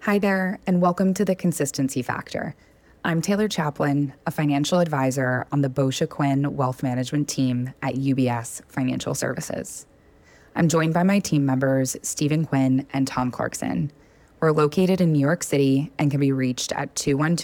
Hi there, and welcome to The Consistency Factor. I'm Taylor Chaplin, a financial advisor on the Boscia Quinn Wealth Management team at UBS Financial Services. I'm joined by my team members, Stephen Quinn and Tom Clarkson. We're located in New York City and can be reached at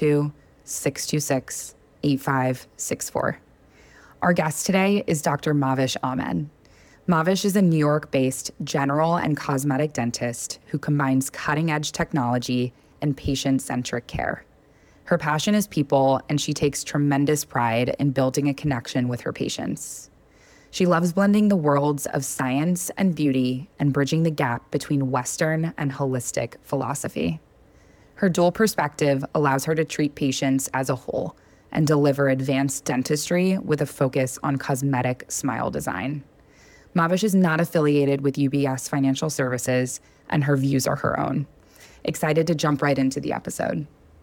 212-626-8564. Our guest today is Dr. Mahvish Ahmed. Mahvish is a New York-based general and cosmetic dentist who combines cutting-edge technology and patient-centric care. Her passion is people, and she takes tremendous pride in building a connection with her patients. She loves blending the worlds of science and beauty and bridging the gap between Western and holistic philosophy. Her dual perspective allows her to treat patients as a whole and deliver advanced dentistry with a focus on cosmetic smile design. Mahvish is not affiliated with UBS Financial Services, and her views are her own. Excited to jump right into the episode.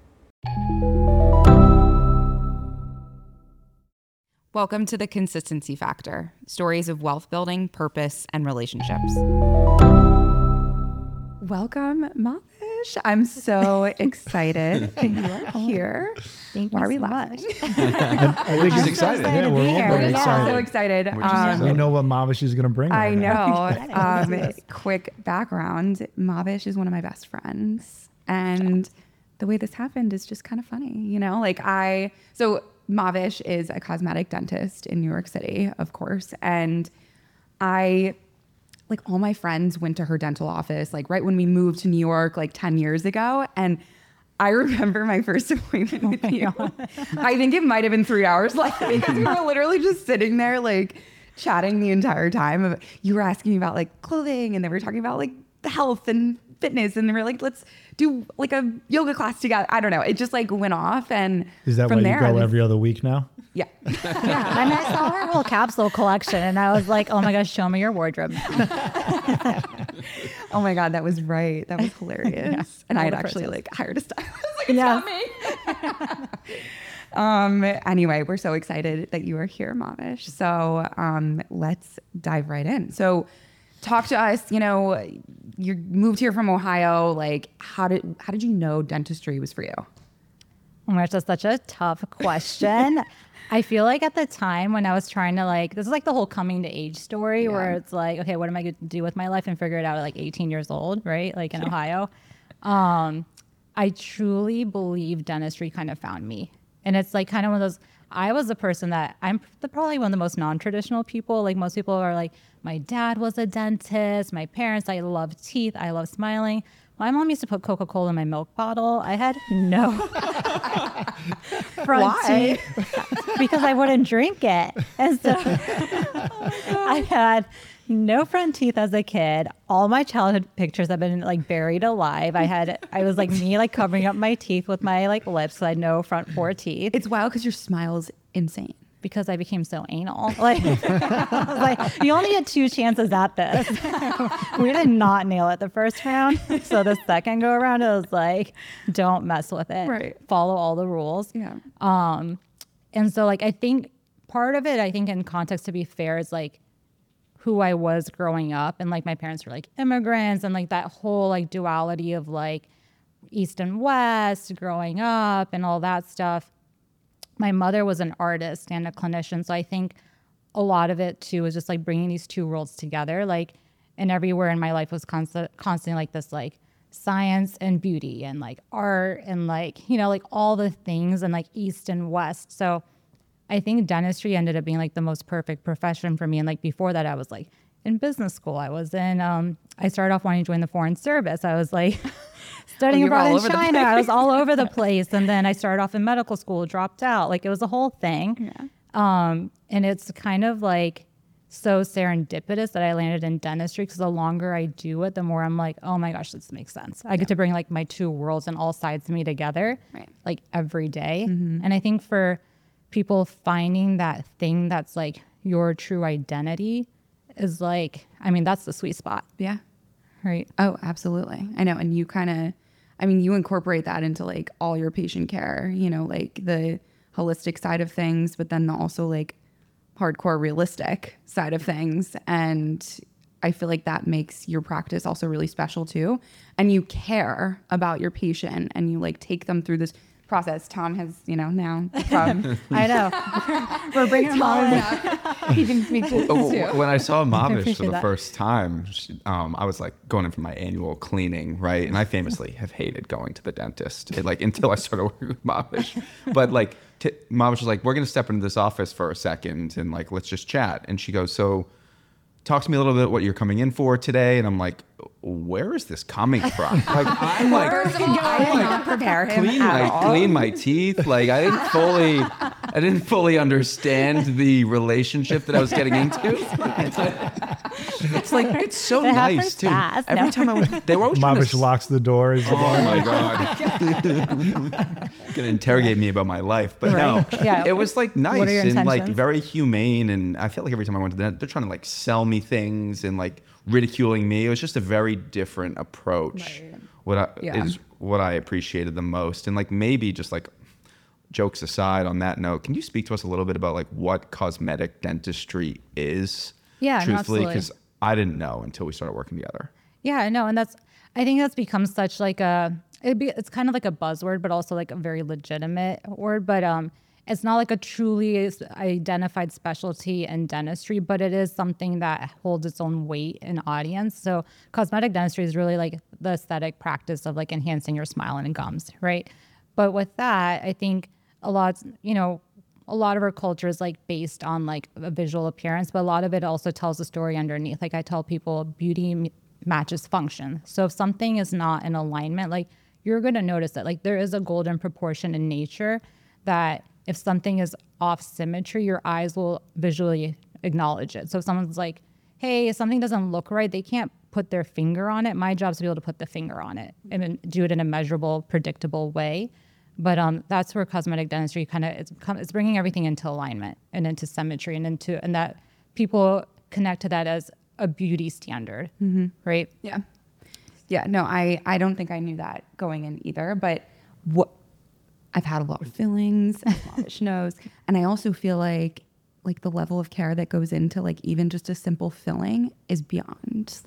Welcome to The Consistency Factor, stories of wealth building, purpose, and relationships. Welcome, Mahvish. I'm so excited that you are here. Thank Why you are we so laughing? I think he's excited. excited Yeah, we're to be all here. very Yeah. So excited. excited. We know what Mahvish is going to bring. I right now. know. Quick background. Mahvish is one of my best friends. And the way this happened is just kind of funny. You know, so Mahvish is a cosmetic dentist in New York City, of course. And all my friends went to her dental office, right when we moved to New York, 10 years ago. And I remember my first appointment with you. I think it might have been 3 hours, because we were literally just sitting there, chatting the entire time. You were asking me about clothing, and they were talking about health and fitness, and they were like, let's do a yoga class together. I don't know. It just went off. And Is that from why there, you go every other week now? Yeah. Yeah, and I saw her whole capsule collection, and I was like, "Oh my gosh, show me your wardrobe." Oh my God, that was right. That was hilarious. Yeah, and I had all the actually process. hired a stylist. It's not me. Anyway, we're so excited that you are here, Mahvish. So let's dive right in. So talk to us. You moved here from Ohio. How did you know dentistry was for you? Oh my gosh, that's such a tough question. I feel like at the time when I was trying to this is the whole coming to age story where it's okay, what am I going to do with my life, and figure it out at 18 years old, right? In Ohio. I truly believe dentistry kind of found me. And it's kind of one of those, I was the person that I'm probably one of the most non-traditional people. Most people are my dad was a dentist, my parents, I love teeth, I love smiling. My mom used to put Coca-Cola in my milk bottle. I had no front teeth because I wouldn't drink it. And so I had no front teeth as a kid. All my childhood pictures have been buried alive. I was me covering up my teeth with my lips, so I had no front four teeth. It's wild because your smile's insane. Because I became so anal. You only had 2 chances at this. We did not nail it the first round. So the second go around, it was don't mess with it. Right. Follow all the rules. Yeah. And so I think part of it, in context, to be fair, is who I was growing up. And my parents were immigrants, and that whole duality of East and West growing up and all that stuff. My mother was an artist and a clinician. So I think a lot of it too was just bringing these two worlds together. And everywhere in my life was constantly this science and beauty and art and all the things and East and West. So I think dentistry ended up being the most perfect profession for me. And before that, I was in business school. I was in, I started off wanting to join the Foreign Service. I was studying abroad in China. I was all over the place. And then I started off in medical school, dropped out. It was a whole thing. Yeah. And it's kind of so serendipitous that I landed in dentistry, because the longer I do it, the more I'm oh my gosh, this makes sense. I get to bring my two worlds and all sides of me together, right, every day. Mm-hmm. And I think for people finding that thing that's your true identity is that's the sweet spot. Yeah. Right. Oh, absolutely. I know. And you you incorporate that into all your patient care, the holistic side of things, but then also hardcore realistic side of things. And I feel like that makes your practice also really special too. And you care about your patient and you like take them through this process. Tom has, now become. I know. We're bringing him all in. He can speak to this too. When I saw Mavish appreciate for the that. first time, I was like going in for my annual cleaning, right? And I famously have hated going to the dentist, until I started working with Mavish. But Mavish was like, "We're gonna step into this office for a second, and let's just chat." And she goes, "So, talk to me a little bit what you're coming in for today." And I'm like, "Where is this coming from?" I'm like, First of all, I did not prepare him clean my teeth. I didn't fully understand the relationship that I was getting into. It's so It nice happens too. fast. Every time they were always trying Mavish to, locks the door. He's oh my god, gonna interrogate me about my life, but no, Yeah. it was What are nice your and intentions? very humane. And I felt like every time I went to the, they're trying to sell me things and ridiculing me. It was just a very different approach. Yeah. Is what I appreciated the most. And maybe just jokes aside on that note, can you speak to us a little bit about what cosmetic dentistry is? Yeah, no, truthfully, absolutely. because I didn't know until we started working together. Yeah, no, and I think that's become such it's kind of like a buzzword, but also a very legitimate word. But it's not a truly identified specialty in dentistry, but it is something that holds its own weight in audience. So cosmetic dentistry is really the aesthetic practice of enhancing your smile and gums, right? But with that, I think a lot of our culture is based on a visual appearance, but a lot of it also tells a story underneath. I tell people, beauty matches function. So if something is not in alignment, you're going to notice that there is a golden proportion in nature that if something is off symmetry, your eyes will visually acknowledge it. So if someone's like, hey, something doesn't look right, they can't put their finger on it. My job is to be able to put the finger on it and then do it in a measurable, predictable way. But that's where cosmetic dentistry it's bringing everything into alignment and into symmetry and that people connect to that as a beauty standard, right? Yeah. Yeah. No, I don't think I knew that going in either, but I've had a lot of fillings, as Mavish knows. And I also feel like the level of care that goes into even just a simple filling is beyond.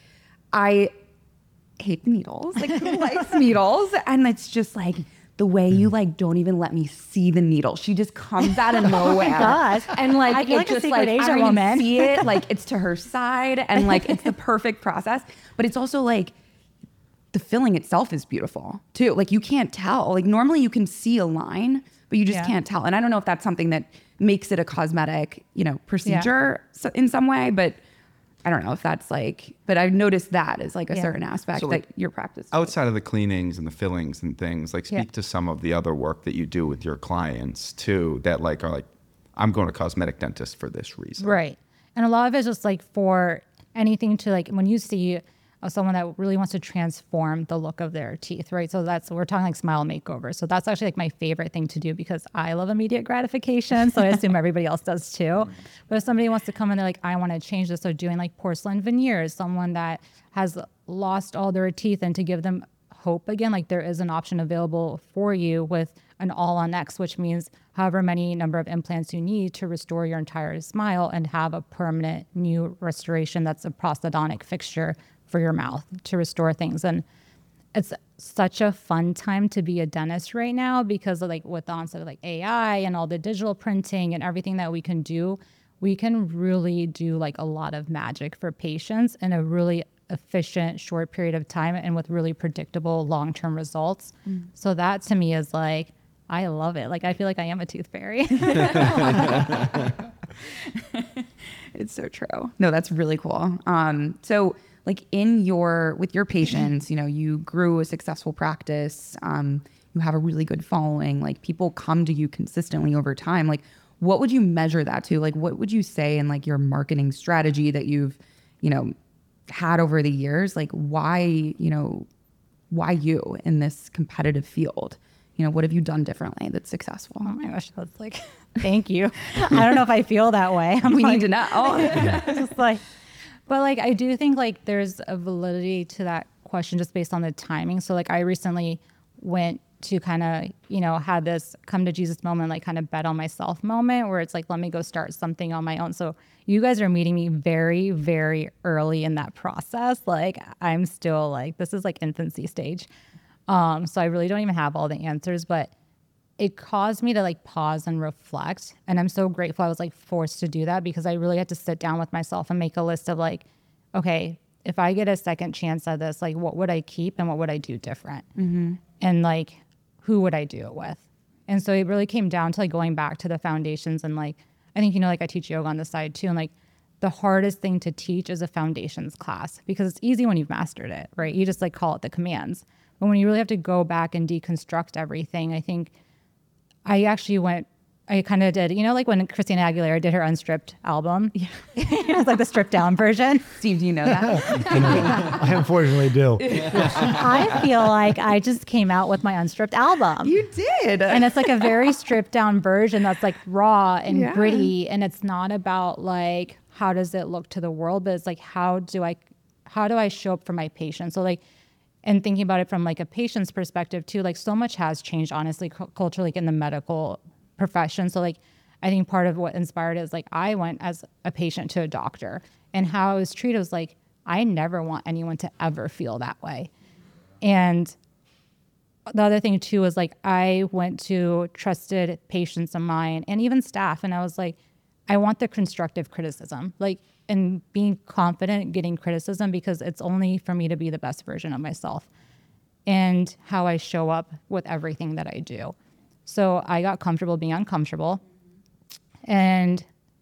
I hate the needles. Who likes needles? And it's just the way you don't even let me see the needle. She just comes out of nowhere. gosh. And I feel it like a just secret I Asian don't even woman. see it. It's to her side and it's the perfect process. But it's also the filling itself is beautiful too. You can't tell. Normally you can see a line, but you just can't tell. And I don't know if that's something that makes it a cosmetic, procedure in some way, but I don't know if that's but I've noticed that as a certain aspect So, that your practice. Outside of the cleanings and the fillings and things, speak to some of the other work that you do with your clients too, that are I'm going to cosmetic dentist for this reason. Right. And a lot of it's just for anything to when you see someone that really wants to transform the look of their teeth, right? So we're talking smile makeover. So that's actually my favorite thing to do because I love immediate gratification. So I assume everybody else does too. But if somebody wants to come in, they're I want to change this. So doing porcelain veneers, someone that has lost all their teeth and to give them hope again, there is an option available for you with an all-on-X, which means however many number of implants you need to restore your entire smile and have a permanent new restoration that's a prosthodontic fixture for your mouth to restore things. And it's such a fun time to be a dentist right now because of with the onset of AI and all the digital printing and everything that we can do, we can really do a lot of magic for patients in a really efficient short period of time and with really predictable long-term results. So that to me is I love it. I feel I am a tooth fairy. It's so true. No, that's really cool. So with your patients, you grew a successful practice, you have a really good following, people come to you consistently over time. What would you measure that to? What would you say in your marketing strategy that you've, had over the years? Why you in this competitive field? What have you done differently that's successful? Oh my gosh, that's thank you. I don't know if I feel that way. We need to know. Just but I do think there's a validity to that question just based on the timing. So I recently went to kind of, you know, have this come to Jesus moment, like kind of bet on myself moment where it's like, let me go start something on my own. So you guys are meeting me very, very early in that process. Like I'm still like, this is like infancy stage. So I really don't even have all the answers, but it caused me to like pause and reflect. And I'm so grateful I was like forced to do that because I really had to sit down with myself and make a list of like, okay, if I get a second chance at this, like what would I keep and what would I do different? And like, who would I do it with? And so it really came down to like going back to the foundations and like, I think, you know, like I teach yoga on the side too. And like the hardest thing to teach is a foundations class because it's easy when you've mastered it, right? You just like call it the commands. But when you really have to go back and deconstruct everything, I think I kind of did, you know, like when Christina Aguilera did her Unstripped album. Yeah. It was like the stripped down version. Steve, do you know that? I unfortunately do. I feel like I just came out with my Unstripped album. You did. And it's like a very stripped down version that's like raw and Yeah. gritty. And it's not about like, how does it look to the world? But it's like, how do I show up for my patients? So like, and thinking about it from like a patient's perspective too, like so much has changed, honestly, culturally, like in the medical profession. So like, I think part of what inspired it is like, I went as a patient to a doctor and how I was treated was like, I never want anyone to ever feel that way. And the other thing too was like, I went to trusted patients of mine and even staff. And I was like, I want the constructive criticism, like, and being confident getting criticism because it's only for me to be the best version of myself and how I show up with everything that I do. So I got comfortable being uncomfortable. And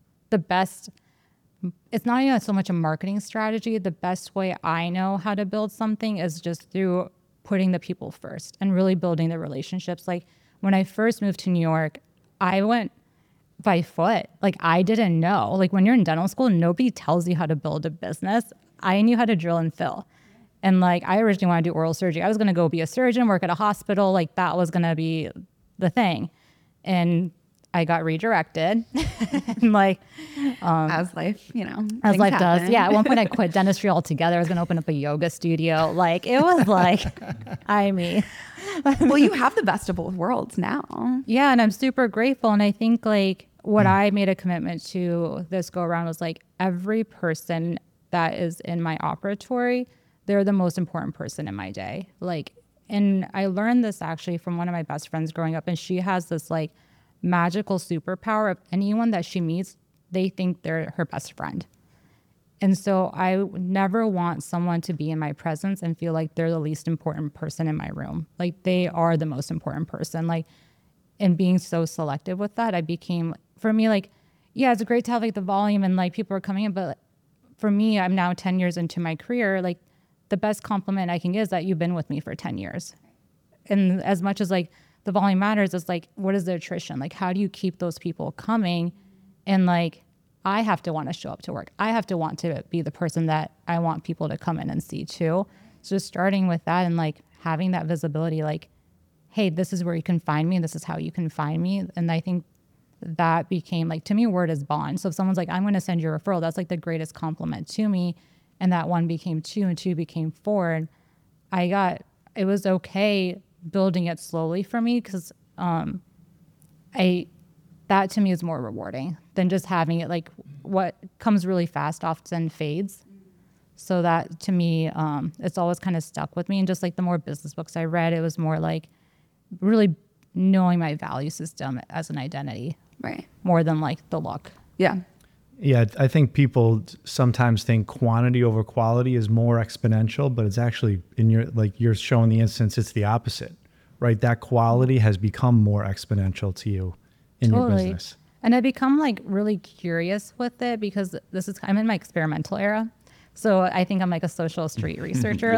it's not even so much a marketing strategy. The best way I know how to build something is just through putting the people first and really building the relationships. Like when I first moved to New York, I went by foot. Like I didn't know. Like when you're in dental school, nobody tells you how to build a business. I knew how to drill and fill. And like I originally wanted to do oral surgery. I was going to go be a surgeon, work at a hospital. Like that was going to be the thing. And I got redirected. And like As life, you know, as things life happen. does. Yeah. At one point I quit dentistry altogether. I was going to open up a yoga studio. Like it was like, I mean, Well, you have the best of both worlds now. yeah. And I'm super grateful. And I think like what I made a commitment to this go around was like every person that is in my operatory, they're the most important person in my day. Like, and I learned this actually from one of my best friends growing up. And she has this like magical superpower of anyone that she meets, they think they're her best friend. And so I never want someone to be in my presence and feel like they're the least important person in my room. Like they are the most important person. Like, and being so selective with that, I became, for me, like, yeah, it's great to have like the volume and like people are coming in, but for me, I'm now 10 years into my career. Like the best compliment I can get is that you've been with me for 10 years. And as much as like the volume matters, it's like, what is the attrition? Like, how do you keep those people coming? And like, I have to want to show up to work. I have to want to be the person that I want people to come in and see too. So just starting with that and like having that visibility, like, hey, this is where you can find me. This is how you can find me. And I think that became like, to me, word is bond. So if someone's like, I'm going to send you a referral, that's like the greatest compliment to me. And that one became two and two became four. And it was okay building it slowly for me because that to me is more rewarding than just having it. Like what comes really fast often fades. So that to me, it's always kind of stuck with me. And just like the more business books I read, it was more like really knowing my value system as an identity. Right. More than like the look. Yeah. Yeah, I think people sometimes think quantity over quality is more exponential, but it's actually you're showing the instance, it's the opposite, right? That quality has become more exponential to you in your business. And I become like really curious with it because I'm in my experimental era. So I think I'm like a social street researcher.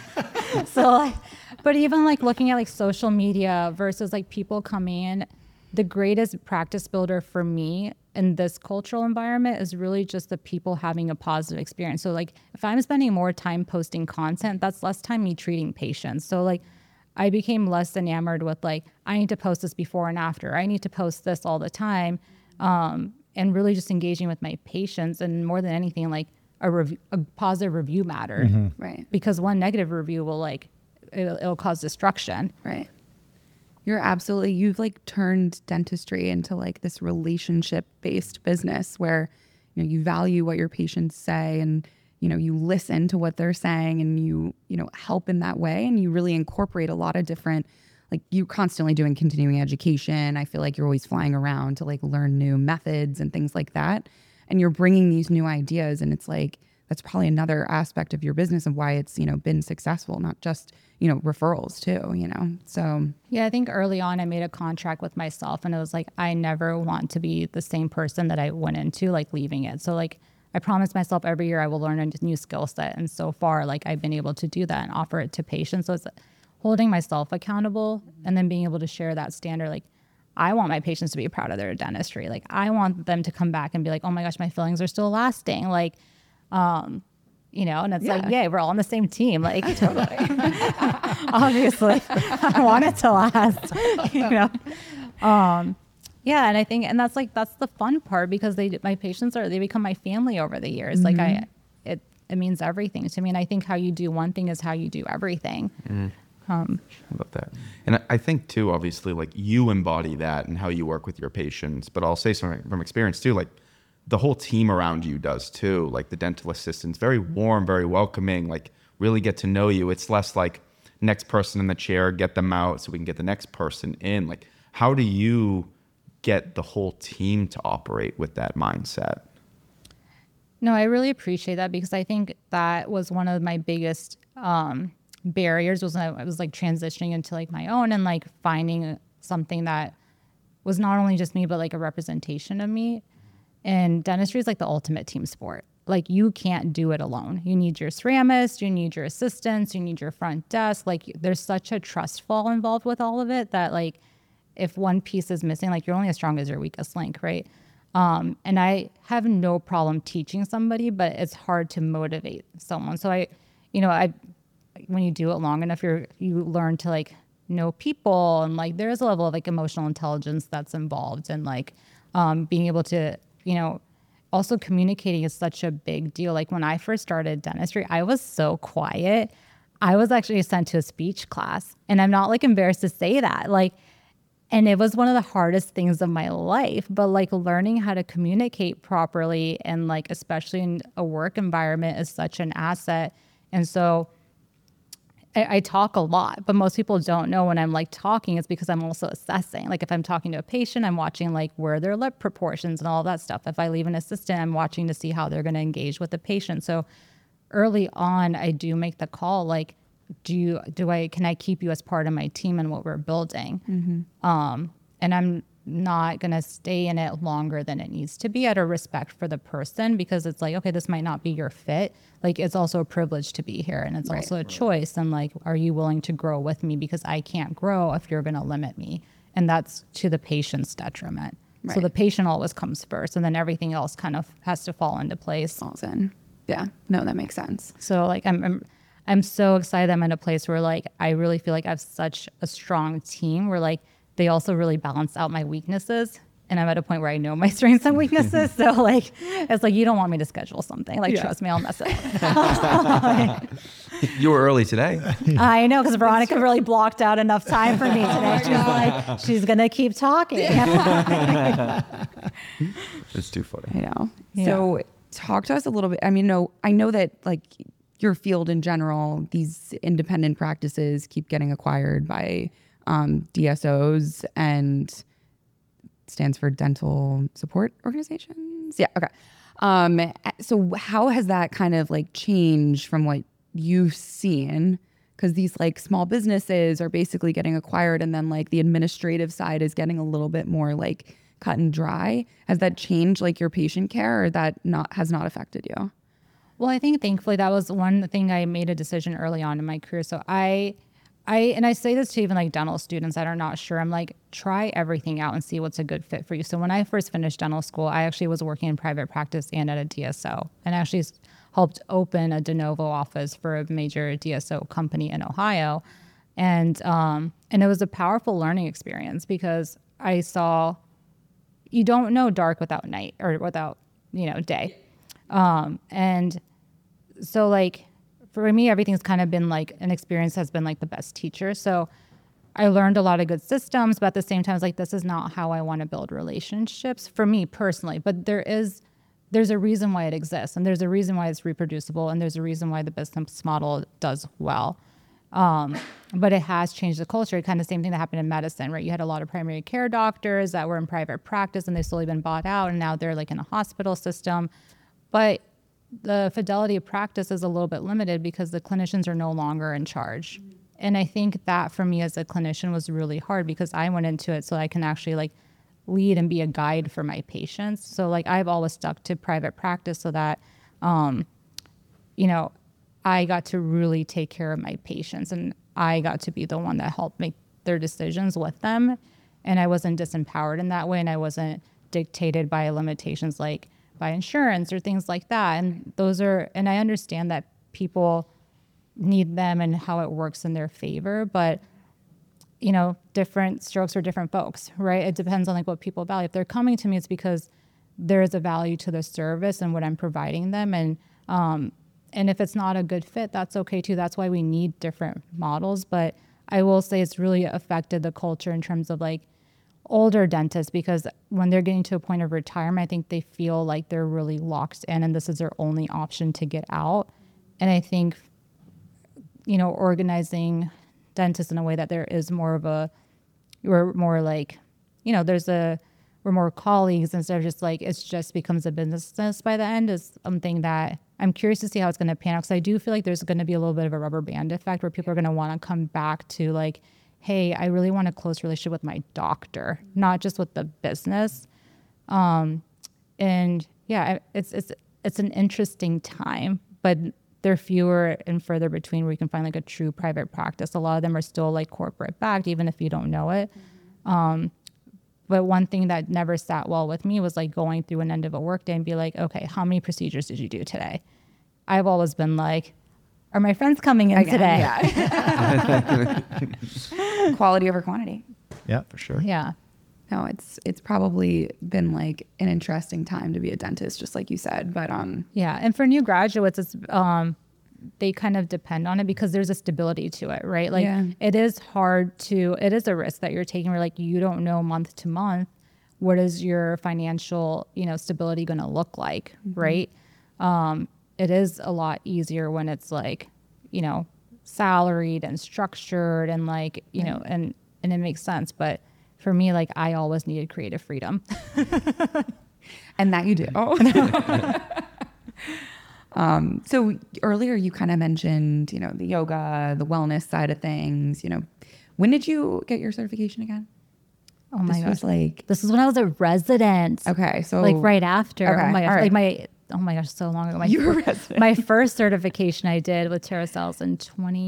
But even like looking at like social media versus like people coming in, the greatest practice builder for me in this cultural environment is really just the people having a positive experience. So like if I'm spending more time posting content, that's less time me treating patients. So like I became less enamored with like, I need to post this before and after. I need to post this all the time. And really just engaging with my patients, and more than anything, like a positive review mattered. Right. Because one negative review will like, it'll cause destruction. Right. You've like turned dentistry into like this relationship based business where, you know, you value what your patients say and, you know, you listen to what they're saying and you know, help in that way. And you really incorporate a lot of different, like you're constantly doing continuing education. I feel like you're always flying around to like learn new methods and things like that. And you're bringing these new ideas. And it's like, that's probably another aspect of your business and why it's, you know, been successful, not just, you know, referrals too, you know? So Yeah, I think early on I made a contract with myself and it was like, I never want to be the same person that I went into, like leaving it. So like, I promised myself every year I will learn a new skill set. And so far, like I've been able to do that and offer it to patients. So it's holding myself accountable and then being able to share that standard. Like I want my patients to be proud of their dentistry. Like I want them to come back and be like, oh my gosh, my fillings are still lasting. Like, you know, and it's like, yeah, we're all on the same team. Like, totally. Obviously, I want it to last, you know? Yeah. And I think, and that's the fun part because my patients they become my family over the years. Mm-hmm. Like it means everything to me. And I think how you do one thing is how you do everything. I love that. And I think too, obviously, like you embody that and how you work with your patients, but I'll say something from experience too, like the whole team around you does too. Like the dental assistants, very warm, very welcoming, like really get to know you. It's less like next person in the chair, get them out so we can get the next person in. Like, how do you get the whole team to operate with that mindset? No, I really appreciate that because I think that was one of my biggest barriers was when I was like transitioning into like my own and like finding something that was not only just me, but like a representation of me. And dentistry is like the ultimate team sport. Like you can't do it alone. You need your ceramist, you need your assistants, you need your front desk. Like there's such a trust fall involved with all of it that like if one piece is missing, like you're only as strong as your weakest link, right? And I have no problem teaching somebody, but it's hard to motivate someone. So when you do it long enough, you learn to like know people and like there's a level of like emotional intelligence that's involved and like being able to, you know, also communicating is such a big deal. Like when I first started dentistry, I was so quiet. I was actually sent to a speech class and I'm not like embarrassed to say that. Like, and it was one of the hardest things of my life, but like learning how to communicate properly and like, especially in a work environment is such an asset. And so I talk a lot, but most people don't know when I'm like talking, it's because I'm also assessing. Like if I'm talking to a patient, I'm watching like where their lip proportions and all that stuff. If I leave an assistant, I'm watching to see how they're going to engage with the patient. So early on, I do make the call, like, can I keep you as part of my team and what we're building? Mm-hmm. And I'm not going to stay in it longer than it needs to be out of respect for the person, because it's like, okay, this might not be your fit. Like it's also a privilege to be here and it's also a choice. And like, are you willing to grow with me? Because I can't grow if you're going to limit me. And that's to the patient's detriment. Right. So the patient always comes first and then everything else kind of has to fall into place. Falls in. Yeah. No, that makes sense. So like, I'm so excited I'm in a place where like, I really feel like I have such a strong team where like, they also really balance out my weaknesses. And I'm at a point where I know my strengths and weaknesses. So like, it's like, you don't want me to schedule something. Like, trust me, I'll mess it up. You were early today. I know, because Veronica really blocked out enough time for me today. She's like, she's going to keep talking. It's too funny. I know. Yeah. So talk to us a little bit. I mean, I know that like your field in general, these independent practices keep getting acquired by DSOs, and stands for Dental Support Organizations. Yeah. Okay. So how has that kind of like changed from what you've seen? Because these like small businesses are basically getting acquired, and then like the administrative side is getting a little bit more like cut and dry. Has that changed like your patient care, or that has not affected you? Well, I think thankfully that was one thing I made a decision early on in my career. So I say this to even like dental students that are not sure. I'm like, try everything out and see what's a good fit for you. So when I first finished dental school, I actually was working in private practice and at a DSO, and actually helped open a de novo office for a major DSO company in Ohio. And it was a powerful learning experience because I saw, you don't know dark without night or without, day. And so like, for me, everything's kind of been like an experience has been like the best teacher. So I learned a lot of good systems, but at the same time, it's like, this is not how I want to build relationships for me personally. But there's a reason why it exists, and there's a reason why it's reproducible, and there's a reason why the business model does well. But it has changed the culture. Kind of the same thing that happened in medicine, right? You had a lot of primary care doctors that were in private practice and they've slowly been bought out, and now they're like in a hospital system. But the fidelity of practice is a little bit limited because the clinicians are no longer in charge. And I think that for me as a clinician was really hard because I went into it so I can actually like lead and be a guide for my patients. So like I've always stuck to private practice so that, I got to really take care of my patients, and I got to be the one that helped make their decisions with them. And I wasn't disempowered in that way, and I wasn't dictated by limitations like by insurance or things like that. And and I understand that people need them and how it works in their favor, but different strokes for different folks, right? It depends on like what people value. If they're coming to me, it's because there is a value to the service and what I'm providing them. And if it's not a good fit, that's okay too. That's why we need different models. But I will say it's really affected the culture in terms of like older dentists, because when they're getting to a point of retirement, I think they feel like they're really locked in and this is their only option to get out. And I think, organizing dentists in a way that there is more of we're more like, we're more colleagues instead of just like, it just becomes a business by the end is something that I'm curious to see how it's going to pan out. Because I do feel like there's going to be a little bit of a rubber band effect where people are going to want to come back to like, hey, I really want a close relationship with my doctor, not just with the business. And yeah, it's an interesting time, but they're fewer and further between where you can find like a true private practice. A lot of them are still like corporate backed, even if you don't know it. But one thing that never sat well with me was like going through an end of a workday and be like, okay, how many procedures did you do today? I've always been like, are my friends coming in today? Yeah. Quality over quantity. Yeah, for sure. Yeah. No, it's probably been like an interesting time to be a dentist, just like you said. But yeah, and for new graduates, it's they kind of depend on it because there's a stability to it, right? Like it is it is a risk that you're taking where like you don't know month to month what is your financial, stability going to look like, right? It is a lot easier when it's like, salaried and structured and like, and it makes sense. But for me, like I always needed creative freedom. And that you do. So earlier you kind of mentioned, the yoga, the wellness side of things, when did you get your certification again? Oh my gosh. This is when I was a resident. Okay. So like right after. Okay, Oh my gosh. right. Like oh my gosh, so long ago. You were a resident. My first certification I did with TerraCells in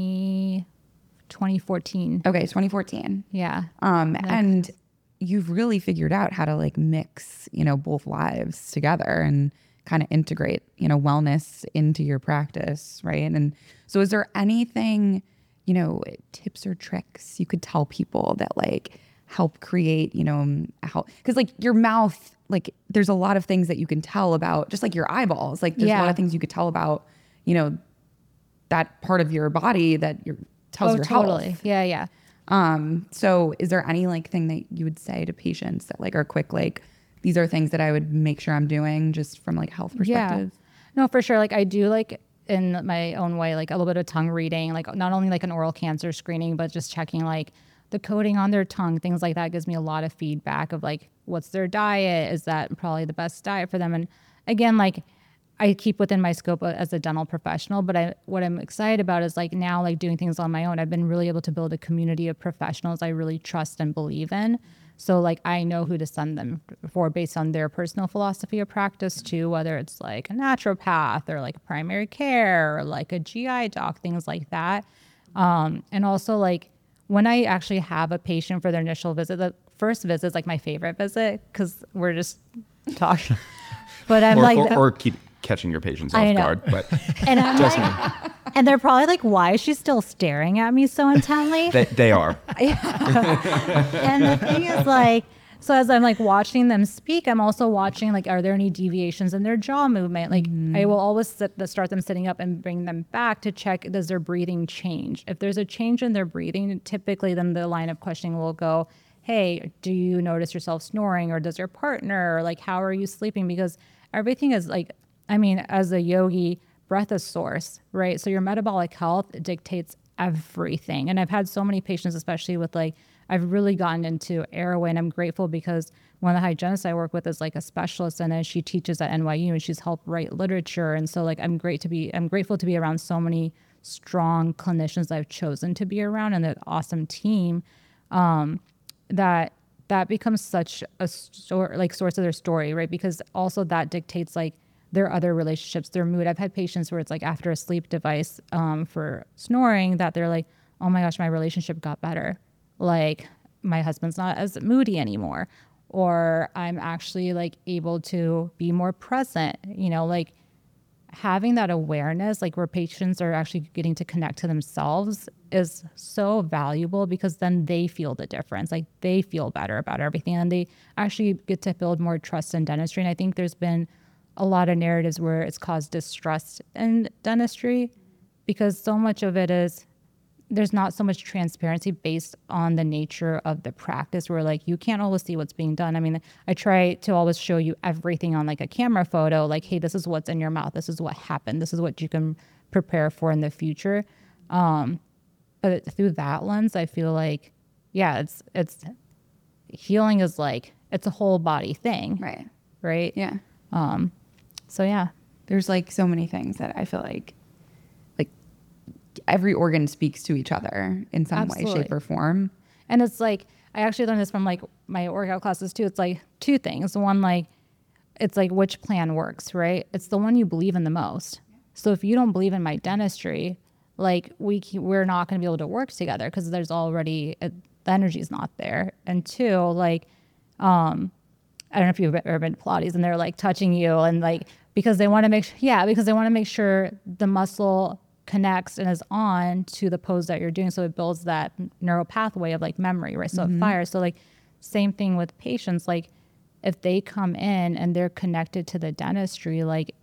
2014. Okay, 2014. Yeah. And you've really figured out how to like mix, both lives together and kind of integrate, wellness into your practice, right? And so is there anything, tips or tricks you could tell people that like help create, how, because like your mouth, like there's a lot of things that you can tell about, just like your eyeballs, like there's a lot of things you could tell about, that part of your body that tells your totally. health. Yeah. So is there any like thing that you would say to patients that like are quick, like these are things that I would make sure I'm doing just from like a health perspective? No, for sure. Like I do like in my own way, like a little bit of tongue reading, like not only like an oral cancer screening, but just checking like the coating on their tongue, things like that gives me a lot of feedback of like, what's their diet? Is that probably the best diet for them? And again, like I keep within my scope as a dental professional, but what I'm excited about is like now like doing things on my own. I've been really able to build a community of professionals I really trust and believe in. So like I know who to send them for based on their personal philosophy of practice too, whether it's like a naturopath or like primary care or like a GI doc, things like that. And also like when I actually have a patient for their initial visit, the first visit is like my favorite visit because we're just talking. But I'm or keep catching your patients off guard. But and I'm like, and they're probably like, why is she still staring at me so intently? they are. And the thing is like, So as I'm like watching them speak, I'm also watching like, are there any deviations in their jaw movement? Like I will always start them sitting up and bring them back to check, does their breathing change? If there's a change in their breathing, typically then the line of questioning will go, hey, do you notice yourself snoring, or does your partner, or like, how are you sleeping? Because everything is like, I mean, as a yogi, breath is source, right? So your metabolic health dictates everything. And I've had so many patients, especially with like, I've really gotten into airway, and I'm grateful because one of the hygienists I work with is like a specialist in it. She teaches at NYU and she's helped write literature. And so like, I'm grateful to be around so many strong clinicians I've chosen to be around, and an awesome team. That becomes such a source of their story, right? Because also that dictates like their other relationships, their mood. I've had patients where it's like after a sleep device for snoring that they're like, oh my gosh, my relationship got better. Like my husband's not as moody anymore, or I'm actually like able to be more present, like having that awareness, like where patients are actually getting to connect to themselves is so valuable, because then they feel the difference. Like they feel better about everything, and they actually get to build more trust in dentistry. And I think there's been a lot of narratives where it's caused distrust in dentistry, because so much of it is there's not so much transparency based on the nature of the practice, where like you can't always see what's being done. I mean, I try to always show you everything on like a camera photo, like, hey, this is what's in your mouth. This is what happened. This is what you can prepare for in the future. But through that lens, I feel like, yeah, it's healing is like, it's a whole body thing. Right. Right. Yeah. So yeah, There's like so many things that I feel like every organ speaks to each other in some way, Absolutely. shape, or form. And it's like, I actually learned this from like my workout classes too. It's like two things. One, like, it's like which plan works, right? It's the one you believe in the most. So if you don't believe in my dentistry, like we're not going to be able to work together, because there's already, the energy is not there. And two, like, I don't know if you've ever been to Pilates and they're like touching you and like, because they want to make sure the muscle connects and is on to the pose that you're doing. So it builds that neural pathway of like memory, right? So it fires. So like same thing with patients, like if they come in and they're connected to the dentistry, like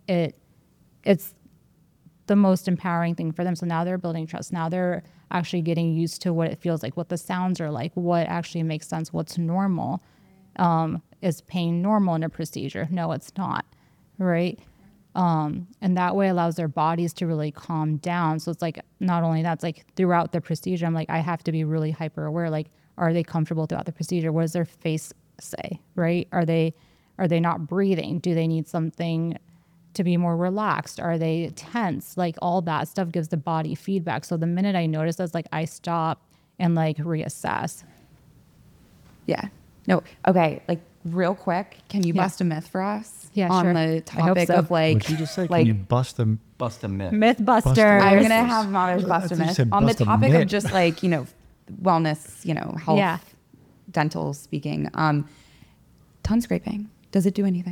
it's the most empowering thing for them. So now they're building trust. Now they're actually getting used to what it feels like, what the sounds are like, what actually makes sense, what's normal. Is pain normal in a procedure? No, it's not, right? And that way allows their bodies to really calm down. So it's like, not only that, it's like throughout the procedure, I'm like, I have to be really hyper aware. Like, are they comfortable throughout the procedure? What does their face say, right? Are they not breathing? Do they need something to be more relaxed? Are they tense? Like all that stuff gives the body feedback. So the minute I notice this, like I stop and like reassess. Yeah. No. Okay. Like real quick, can you bust a myth for us? Yeah, on sure. the I hope topic so. of like, What you just said? like, Can you bust them? Bust a myth. Mythbuster. I'm gonna have Mavish bust a You myth said on the bust a topic of myth. just like wellness, health, Yeah. dental speaking. Tongue scraping, does it do anything?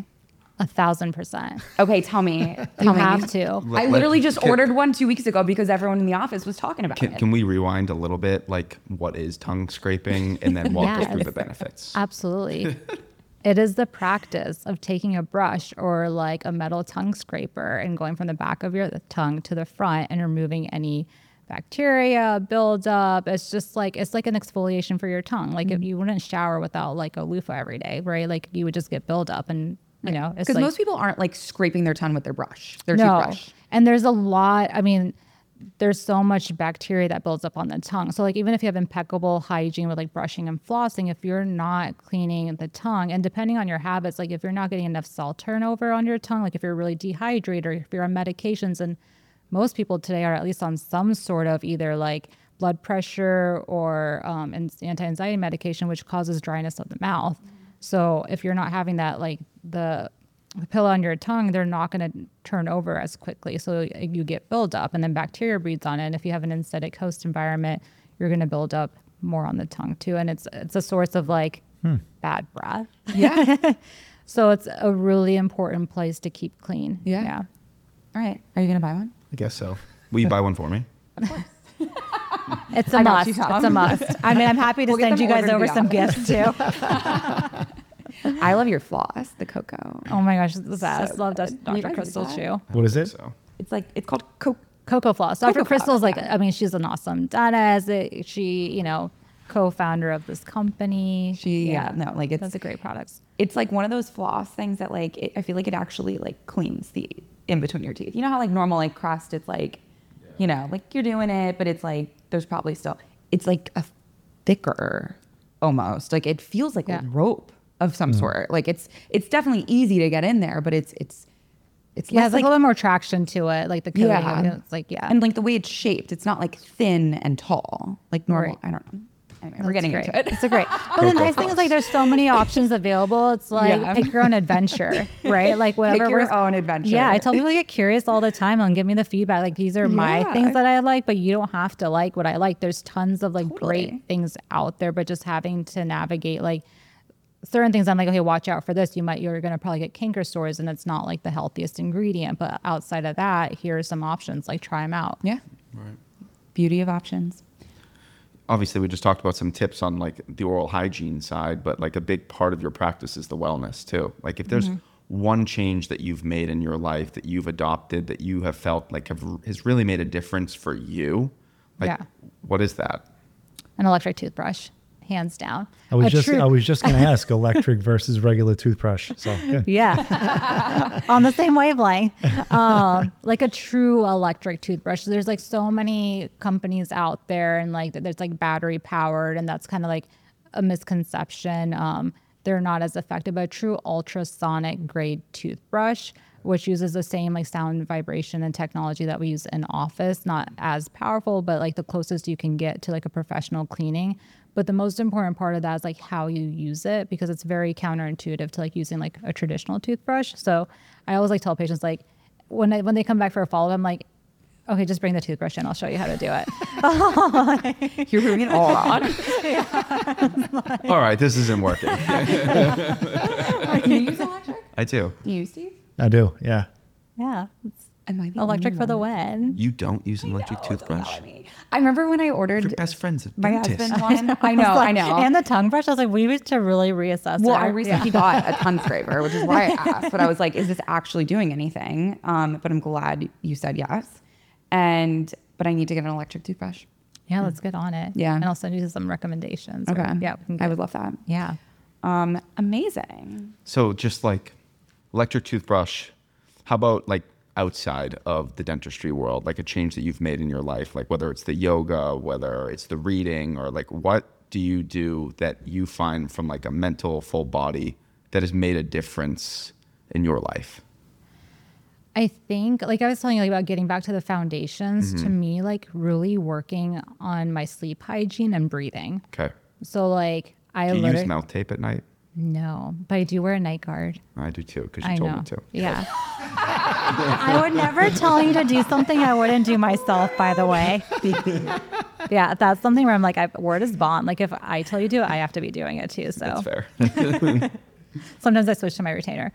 1,000%. Okay, tell me. You have to. I literally just ordered one 2 weeks ago because everyone in the office was talking about it. Can we rewind a little bit? Like, what is tongue scraping? And then walk us through the Yes. benefits. Absolutely. It is the practice of taking a brush or like a metal tongue scraper and going from the back of your tongue to the front and removing any bacteria, buildup. It's like an exfoliation for your tongue. Like if you wouldn't shower without like a loofah every day, right? Like you would just get buildup, and it's Because like, most people aren't like scraping their tongue with their brush, their no. toothbrush. And there's a lot, I mean, there's so much bacteria that builds up on the tongue. So like even if you have impeccable hygiene with like brushing and flossing, if you're not cleaning the tongue, and depending on your habits, like if you're not getting enough cell turnover on your tongue, like if you're really dehydrated or if you're on medications, and most people today are at least on some sort of either like blood pressure or anti-anxiety medication, which causes dryness of the mouth. So if you're not having that, like the pill on your tongue, they're not going to turn over as quickly. So you get buildup, and then bacteria breeds on it. And if you have an acidic host environment, you're going to build up more on the tongue too. And it's a source of like bad breath. Yeah. So it's a really important place to keep clean. Yeah. All right. Are you going to buy one? I guess so. Will you buy one for me? It's a I got must. you, Tom. It's a must. I mean, I'm happy to We'll get send them you guys ordered over to the some office. gifts too. I love your floss, the cocoa. Oh my gosh, it's the best. So Love good. Dr. You guys Crystal do that? too. What is it? So It's called cocoa. Cocoa Floss. Dr. Cocoa Crystal's Floss, like, yeah. I mean, she's an awesome dentist. She, co-founder of this company. It's That's a great products. it's like one of those floss things that I feel like it actually like cleans the in between your teeth. You know how like normal like crust, it's like, like you're doing it, but it's like there's probably still, it's like a thicker almost. Like it feels like Yeah. a rope of some sort. Like it's definitely easy to get in there, but it's Yeah, less it's like a little bit more traction to it. Like the coating. Yeah. It's like, yeah. and like the way it's shaped, it's not like thin and tall like normal. Right. I don't know. Anyway, we're That's getting great. into it. It's a great. But the nice thing is like there's so many options available. It's like Yeah. pick your own adventure, right? Like whatever. Pick your works. own adventure. Yeah, I tell people to get curious all the time and give me the feedback. Like these are my Yeah. things that I like, but you don't have to like what I like. There's tons of like Totally. great things out there, but just having to navigate like certain things. I'm like, okay, watch out for this. You're gonna probably get canker sores, and it's not like the healthiest ingredient. But outside of that, here are some options. Like try them out. Yeah. right. Beauty of options. Obviously, we just talked about some tips on like the oral hygiene side, but like a big part of your practice is the wellness too. Like if there's one change that you've made in your life that you've adopted that you have felt like has really made a difference for you, like Yeah. what is that? An electric toothbrush, hands down. I was A true- just going to ask electric versus regular toothbrush. So yeah. Yeah. On the same wavelength. Like a true electric toothbrush. There's like so many companies out there and like there's like battery powered, and that's kind of like a misconception. They're not as effective. But a true ultrasonic grade toothbrush, which uses the same like sound, vibration, and technology that we use in office, not as powerful, but like the closest you can get to like a professional cleaning. But the most important part of that is like how you use it, because it's very counterintuitive to like using like a traditional toothbrush. So I always like tell patients like when they come back for a follow-up, I'm like, okay, just bring the toothbrush in. I'll show you how to do it. You're moving it all on. All right, this isn't working. Do you use electric? I do. Do you, Steve? I do. Yeah. Yeah. It's Am I the electric only for the one? win. You don't use an electric No, don't toothbrush? yell at me. I remember when I ordered Your best friend's a my dentist. husband one. I know. And the tongue brush, I was like, we need to really reassess Well, her. I recently got a tongue scraper, which is why I asked. But I was like, is this actually doing anything? But I'm glad you said yes. But I need to get an electric toothbrush. Yeah, let's get on it. Yeah. And I'll send you some recommendations. Okay. Yeah. we can I get- would love that. Yeah. Amazing. So just like electric toothbrush, how about like outside of the dentistry world, like a change that you've made in your life, like whether it's the yoga, whether it's the reading, or like what do you do that you find from like a mental full body that has made a difference in your life? I think, like I was telling you like, about getting back to the foundations, Mm-hmm. to me, like really working on my sleep hygiene and breathing. Okay. So like I Do you literally use mouth tape at night? no, but I do wear a night guard. I do too, because you I told know. me to. Yeah. I would never tell you to do something I wouldn't do myself, by the way. Yeah, that's something where I'm like, word is bond. Like if I tell you to do it, I have to be doing it too. So That's fair. sometimes I switch to my retainer.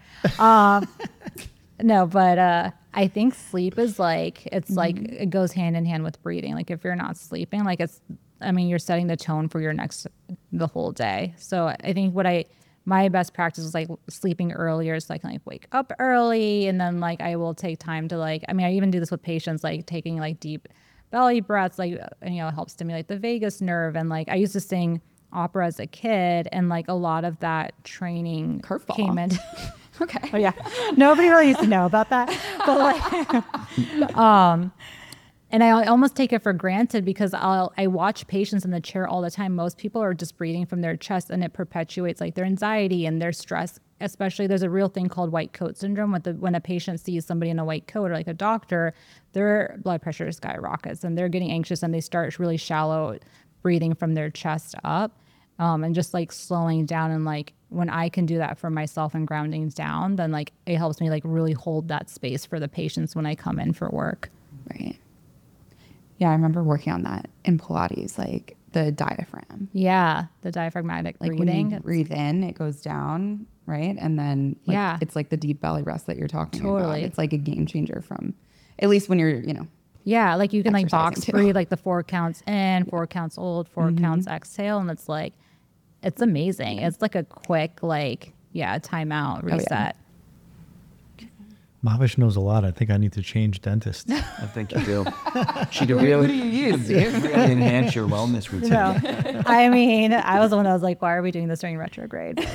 No, but I think sleep is like, it's like, it goes hand in hand with breathing. Like if you're not sleeping, like you're setting the tone for the whole day. So I think my best practice is like sleeping earlier so I can like wake up early, and then like I will take time to I even do this with patients, like taking like deep belly breaths, like, help stimulate the vagus nerve. And like I used to sing opera as a kid, and like a lot of that training Curveball. came in. Okay. Oh yeah, nobody really used to know about that, but like, and I almost take it for granted because I watch patients in the chair all the time. Most people are just breathing from their chest, and it perpetuates like their anxiety and their stress. Especially, there's a real thing called white coat syndrome. When a patient sees somebody in a white coat or like a doctor, their blood pressure skyrockets and they're getting anxious, and they start really shallow breathing from their chest up. And just like slowing down, and like when I can do that for myself and grounding down, then like it helps me like really hold that space for the patients when I come in for work. Right. Yeah, I remember working on that in Pilates, like the diaphragm. Yeah, the diaphragmatic Like breathing. when you breathe in, it goes down, right? And then Yeah. it's like the deep belly rest that you're talking about. Totally. It's like a game changer from, at least when you're, Yeah, like you can like box Exercising too. breathe, like the 4 counts in, 4 counts hold, 4 counts exhale, and it's amazing. It's like a quick like time out, yeah. reset. Mavish knows a lot. I think I need to change dentists. I think you do. She could really, really enhance your wellness routine. No, I mean, I was the one that was like, why are we doing this during retrograde? But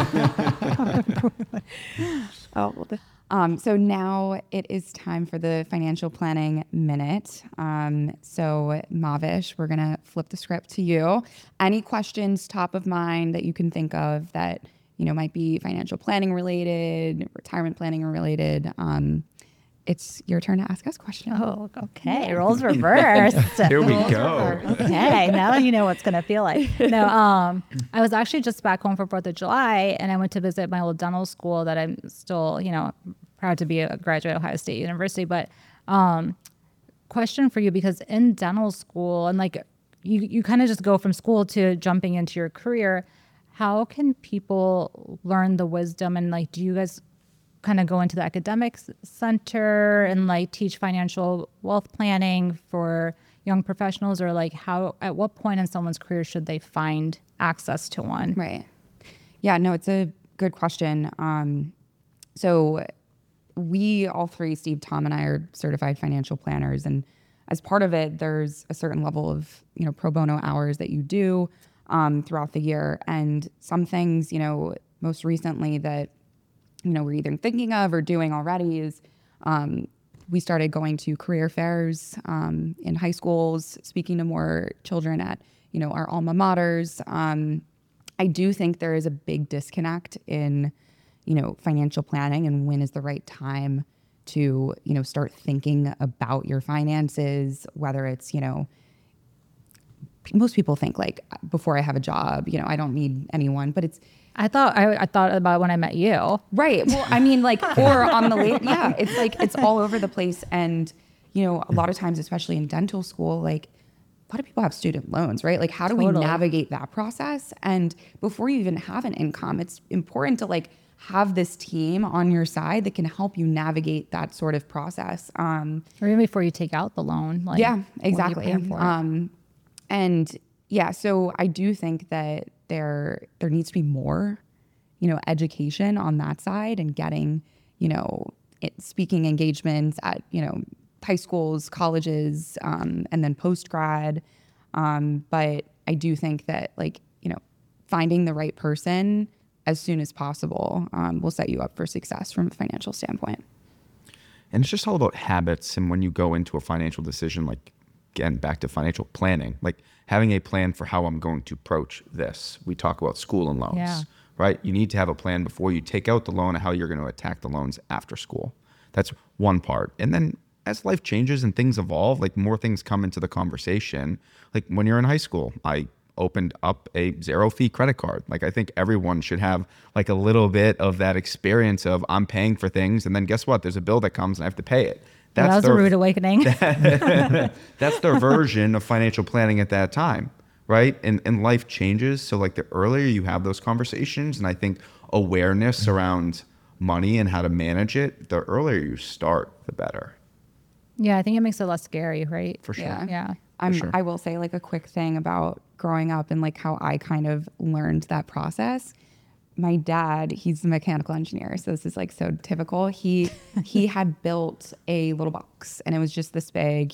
like, So now it is time for the financial planning minute. So Mavish, we're gonna flip the script to you. Any questions top of mind that you can think of that might be financial planning related, retirement planning related? It's your turn to ask us questions. oh, okay, roles reversed. Here we go. Okay, now you know what's gonna feel like. No, I was actually just back home for 4th of July, and I went to visit my old dental school that I'm still, proud to be a graduate of Ohio State University. But question for you, because in dental school, and like you kind of just go from school to jumping into your career, how can people learn the wisdom, and like, do you guys kind of go into the academics center and like teach financial wealth planning for young professionals, or like at what point in someone's career should they find access to one? Right. Yeah, no, it's a good question. So we all three, Steve, Tom, and I, are certified financial planners. And as part of it, there's a certain level of, pro bono hours that you do throughout the year. And some things, most recently that, we're either thinking of or doing already is we started going to career fairs in high schools, speaking to more children at, our alma maters. I do think there is a big disconnect in, financial planning and when is the right time to, start thinking about your finances, whether it's, most people think like, before I have a job, I don't need anyone, but it's, I thought about it when I met you. right. Well, I mean, like, or on the late, yeah, it's like, it's all over the place. And, a lot of times, especially in dental school, like a lot of people have student loans, right? Like, how do we navigate that process? And before you even have an income, it's important to like have this team on your side that can help you navigate that sort of process. Or even before you take out the loan. Like, yeah, what are you exactly. paying for? And yeah, so I do think that there needs to be more, education on that side, and getting, speaking engagements at, high schools, colleges, and then post-grad. But I do think that like, finding the right person as soon as possible will set you up for success from a financial standpoint. And it's just all about habits. And when you go into a financial decision, like, again, back to financial planning, like having a plan for how I'm going to approach this. We talk about school and loans, right? You need to have a plan before you take out the loan and how you're going to attack the loans after school. That's one part. And then as life changes and things evolve, like more things come into the conversation. Like when you're in high school, I opened up a 0-fee credit card. Like I think everyone should have like a little bit of that experience of I'm paying for things, and then guess what? There's a bill that comes and I have to pay it. That was a rude awakening. That's their version of financial planning at that time, right? And life changes. So like the earlier you have those conversations, and I think awareness around money and how to manage it, the earlier you start, the better. Yeah, I think it makes it less scary, right? For sure. Yeah. I will say like a quick thing about growing up and like how I kind of learned that process. My dad, he's a mechanical engineer, so this is like so typical. He had built a little box, and it was just this big,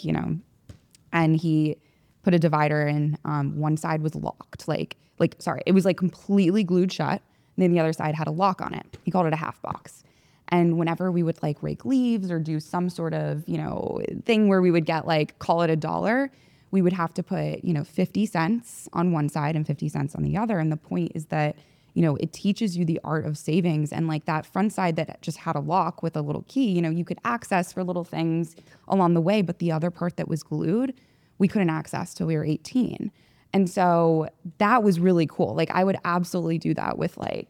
and he put a divider in. One side was locked, it was like completely glued shut. And then the other side had a lock on it. He called it a half box. And whenever we would like rake leaves or do some sort of, thing where we would get like, call it $1, we would have to put, 50 cents on one side and 50 cents on the other. And the point is that, it teaches you the art of savings. And like that front side that just had a lock with a little key, you could access for little things along the way. But the other part that was glued, we couldn't access till we were 18. And so that was really cool. Like I would absolutely do that with like,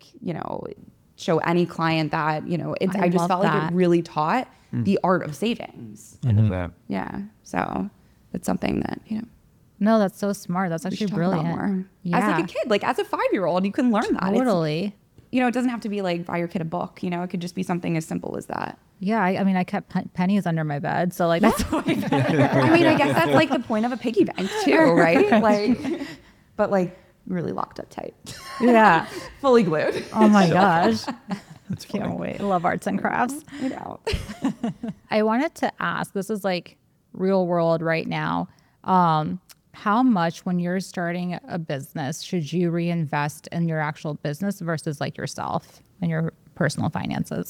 show any client that, I just felt like it really taught the art of savings. I love that. Yeah. So it's something that, No, that's so smart. That's we actually should talk about brilliant. more. Yeah. As like a kid, like as a 5-year-old, you can learn that. Totally. It doesn't have to be like buy your kid a book, it could just be something as simple as that. Yeah, I mean, I kept pennies under my bed, so like that's I guess that's like the point of a piggy bank too, right? Like, but like really locked up tight. Yeah. Fully glued. Oh my gosh. That's Can't funny. wait. I love arts and crafts. I know. I wanted to ask, this is like real world right now. How much when you're starting a business should you reinvest in your actual business versus like yourself and your personal finances?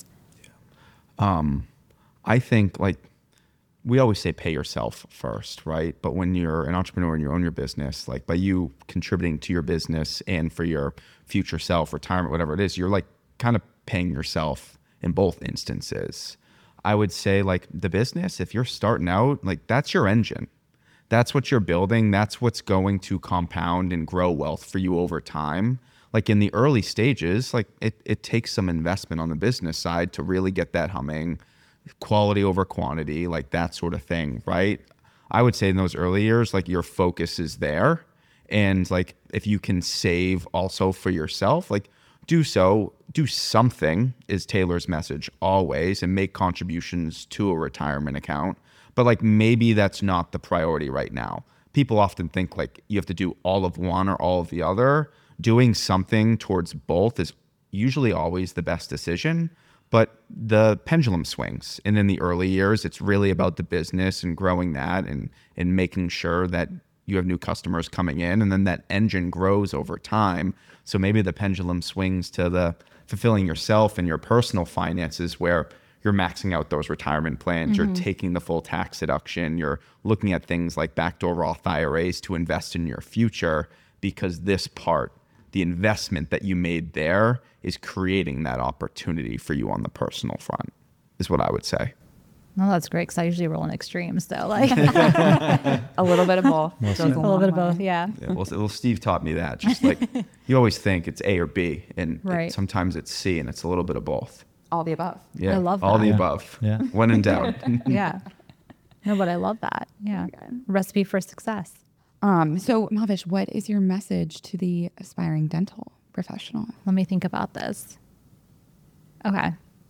I think like we always say pay yourself first, right? But when you're an entrepreneur and you own your business, like by you contributing to your business and for your future self, retirement, whatever it is, you're like kind of paying yourself in both instances. I would say like the business, if you're starting out, like that's your engine. That's what you're building. That's what's going to compound and grow wealth for you over time. Like in the early stages, like it takes some investment on the business side to really get that humming, quality over quantity, like that sort of thing, right? I would say in those early years, like your focus is there. And like if you can save also for yourself, like do so, do something is Taylor's message always, and make contributions to a retirement account. But like maybe that's not the priority right now. People often think like you have to do all of one or all of the other. Doing something towards both is usually always the best decision, but the pendulum swings. And in the early years, it's really about the business and growing that and making sure that you have new customers coming in, and then that engine grows over time. So maybe the pendulum swings to the fulfilling yourself and your personal finances, where you're maxing out those retirement plans, you're taking the full tax deduction, you're looking at things like backdoor Roth IRAs to invest in your future, because this part, the investment that you made there, is creating that opportunity for you on the personal front, is what I would say. No, that's great because I usually roll in extremes. So like A little bit of both. Goes a little bit of both. Yeah. Yeah, well, Steve taught me that. Just like you always think it's A or B, and Right. sometimes it's C, and it's a little bit of both. All the above. Yeah, I love all that. the Yeah. above. Yeah. When in doubt. Yeah. No, but I love that. Yeah. Recipe for success. So Mavish, what is your message to the aspiring dental professional? Let me think about this. Okay.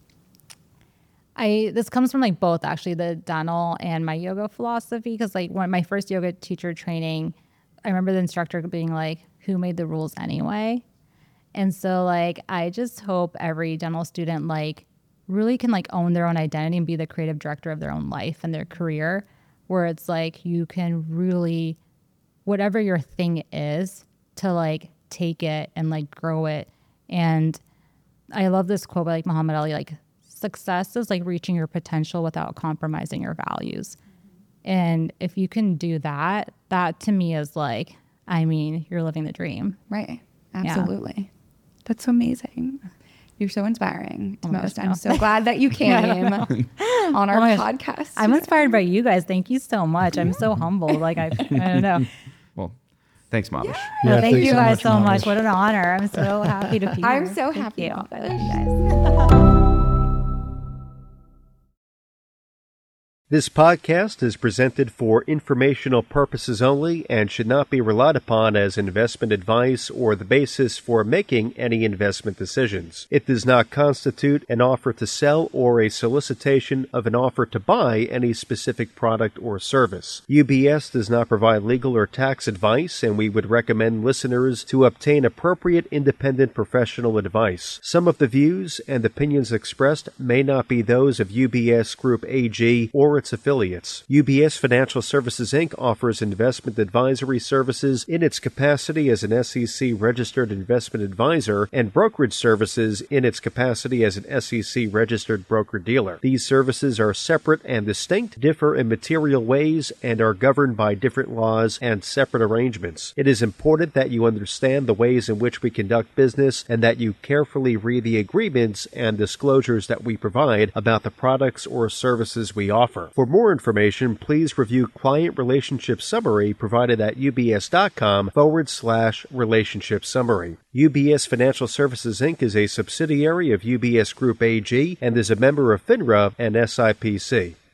This comes from like both actually, the dental and my yoga philosophy. Because like when my first yoga teacher training, I remember the instructor being like, "Who made the rules anyway?" And so like I just hope every dental student like really can like own their own identity and be the creative director of their own life and their career, where it's like you can really, whatever your thing is, to like take it and like grow it. And I love this quote by like Muhammad Ali, like success is like reaching your potential without compromising your values. And if you can do that, that to me is like, I mean, you're living the dream. Right. Absolutely. That's so amazing. You're so inspiring to Oh my most. gosh, I'm no. so glad that you came on our Oh my gosh. podcast. I'm inspired by you guys. Thank you so much. I'm so humbled. Like I don't know. Well, thanks, Mavish. Yeah, Well, thank thanks you guys so much. Mavish. What an honor. I'm so happy to be here. I'm so Thank happy you. about that, you guys. This podcast is presented for informational purposes only and should not be relied upon as investment advice or the basis for making any investment decisions. It does not constitute an offer to sell or a solicitation of an offer to buy any specific product or service. UBS does not provide legal or tax advice, and we would recommend listeners to obtain appropriate independent professional advice. Some of the views and opinions expressed may not be those of UBS Group AG or its affiliates. UBS Financial Services Inc. offers investment advisory services in its capacity as an SEC registered investment advisor and brokerage services in its capacity as an SEC registered broker-dealer. These services are separate and distinct, differ in material ways, and are governed by different laws and separate arrangements. It is important that you understand the ways in which we conduct business and that you carefully read the agreements and disclosures that we provide about the products or services we offer. For more information, please review Client Relationship Summary provided at ubs.com/relationship summary. UBS Financial Services Inc. is a subsidiary of UBS Group AG and is a member of FINRA and SIPC.